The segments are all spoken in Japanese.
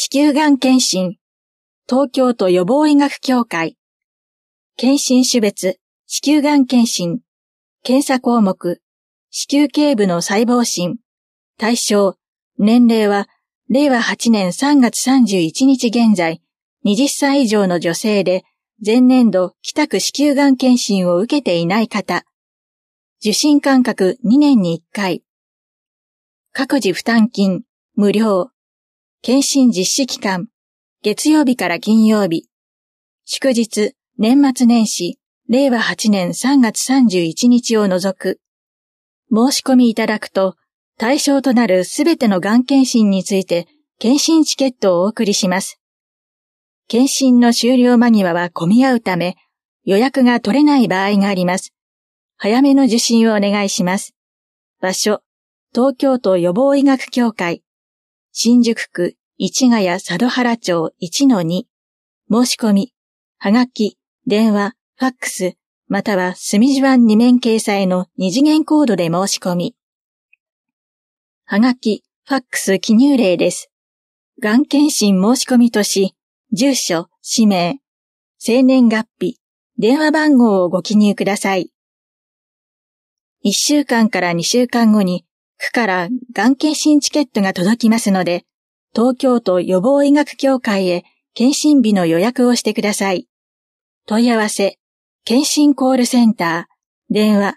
子宮がん検診、東京都予防医学協会、検診種別、子宮がん検診、検査項目、子宮頸部の細胞診、対象、年齢は、令和8年3月31日現在、20歳以上の女性で、前年度北区子宮がん検診を受けていない方、受診間隔2年に1回、各自負担金、無料、検診実施期間、月曜日から金曜日、祝日、年末年始、令和8年3月31日を除く。申し込みいただくと、対象となるすべてのがん検診について、検診チケットをお送りします。検診の終了間際は混み合うため、予約が取れない場合があります。早めの受診をお願いします。場所、東京都予防医学協会、新宿区市ヶ谷佐渡原町 1-2、申し込み、はがき、電話、ファックス、または墨字版2面掲載の2次元コードで申し込み。はがき、ファックス記入例です。がん検診申し込みとし、住所、氏名、生年月日、電話番号をご記入ください。1週間から2週間後に、区からがん検診チケットが届きますので、東京都予防医学協会へ検診日の予約をしてください。問い合わせ、検診コールセンター、電話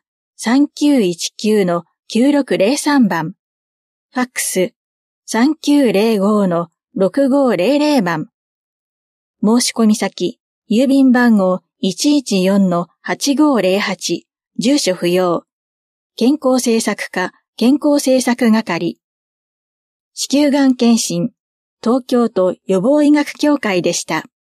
3919-9603 番、ファックス 3905-6500 番、申し込み先、郵便番号 114-8508、住所不要、健康政策課、健康政策係、子宮がん検診、東京都予防医学協会でした。